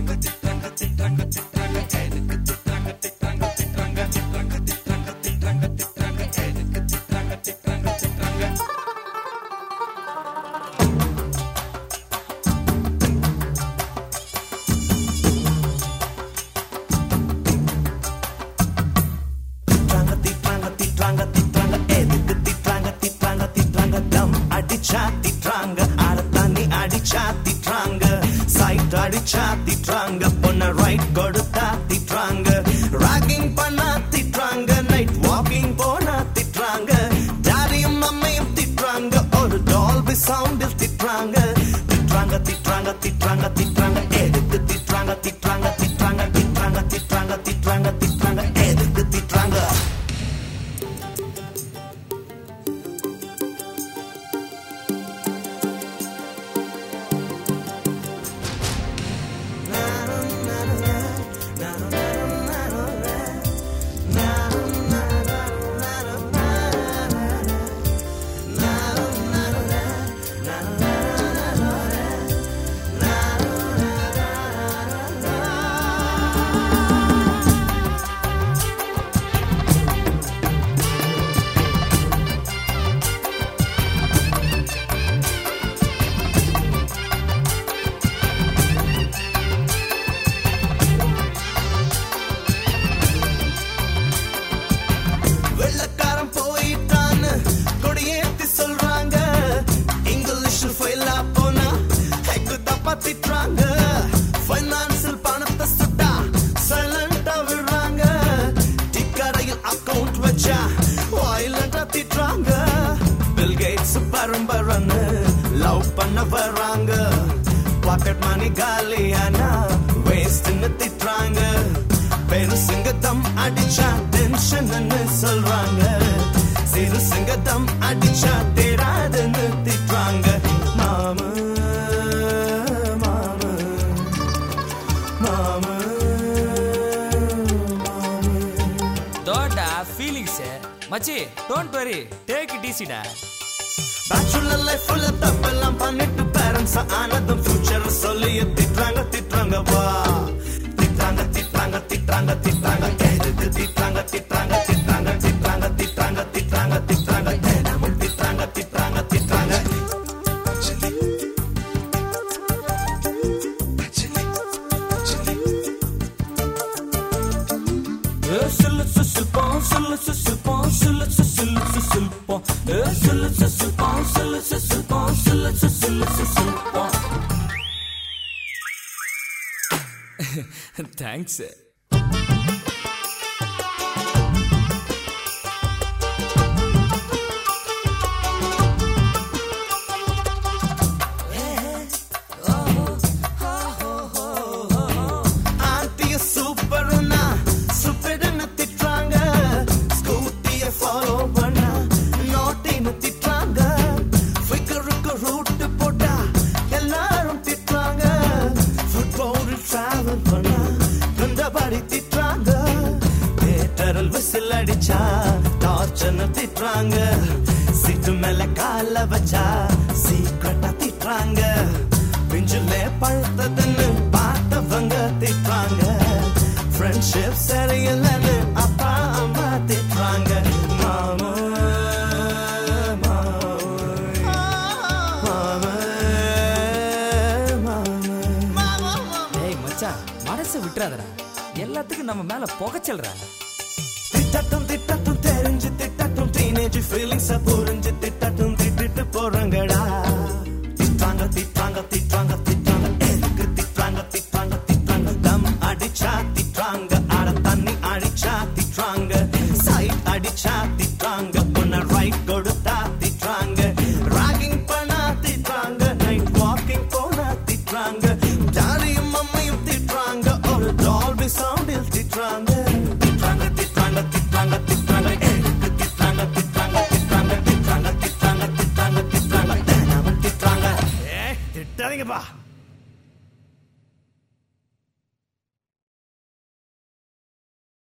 திட்டுறாங்க ஆட தண்ணி அடிச்சா திட்டுறாங்க சைட் அடிச்சா திட்டுறாங்க பொண்ண ரைட் கொடுத்தா திட்டுறாங்க ராகிங் பண்ணா திட்டுறாங்க நைட் வாக்கிங் போனா திட்டுறாங்க டாடியும் மம்மையும் திட்டுறாங்க ஒரு டால்பி சவுண்டில் திட்டுறாங்க திட்டுறாங்க திட்டுறாங்க திட்டுறாங்க திட்டுறாங்க எதுக்கு திட்டுறாங்க திட்டுறாங்க திட்டுறாங்க திட்டுறாங்க திட்டுறாங்க திட்டுறாங்க திட்டுறாங்க எதுக்கு திட்டுறாங்க திட்டுறாங்க ஃபைனான்சியல் பணத்தை சுட்டா சைலண்டா விடுறாங்க டிக்கடையில் அக்கவுண்ட் வச்சா வயலண்டா திட்டுறாங்க பில் கேட்ஸ் பரம்பரன்னு லவ் பண்ண வர்றாங்க பாக்கெட் மணி காலியானா வேஸ்ட்னு திட்டுறாங்க பெருசுங்க தம் அடிச்சா டென்ஷன்னு சொல்றாங்க சிறுசுங்க தம் அடிச்சா தேடாதுன்னு திட்டுறாங்க மாமா மச்சி don't worry take it easy டா பேச்சுலர் லைஃப்ல தப்பெல்லாம் பண்ணிட்டு பேரண்ட்ஸ் ஆனதும் ஃபியூச்சர் சொல்லி திட்டுறாங்க திட்டுறாங்க வா திட்டுறாங்க திட்டுறாங்க திட்டுறாங்க திட்டுறாங்க எதுக்கு திட்டுறாங்க திட்டுறாங்க திட்டுறாங்க திட்டுறாங்க திட்டுறாங்க திட்டுறாங்க திட்டுறாங்க தினமும் திட்டுறாங்க திட்டுறாங்க திட்டுறாங்க தேங்க்ஸ் அடிச்சா டார்ச்சர்னு திட்டுறாங்க சீட்டு மேல கால வச்சா சீக்கிரட்டா திட்டுறாங்க பிஞ்சுலே பழுத்ததுன்னு பார்த்தவங்க திட்டுறாங்க ஃப்ரெண்ட்ஷிப் சரியில்லைன்னு அப்பா அம்மா திட்டுறாங்க மாமா மனசை விட்டுறாதடா எல்லாத்துக்கும் நம்ம மேல புகைச்சல்றா திட்டட்டும் திட்டட்டும் தெரிஞ்சு திட்டட்டும் டீனேஜ் ஃபீலிங்ஸ புரிஞ்சு திட்டட்டும் திட்டிட்டு போறாங்கடா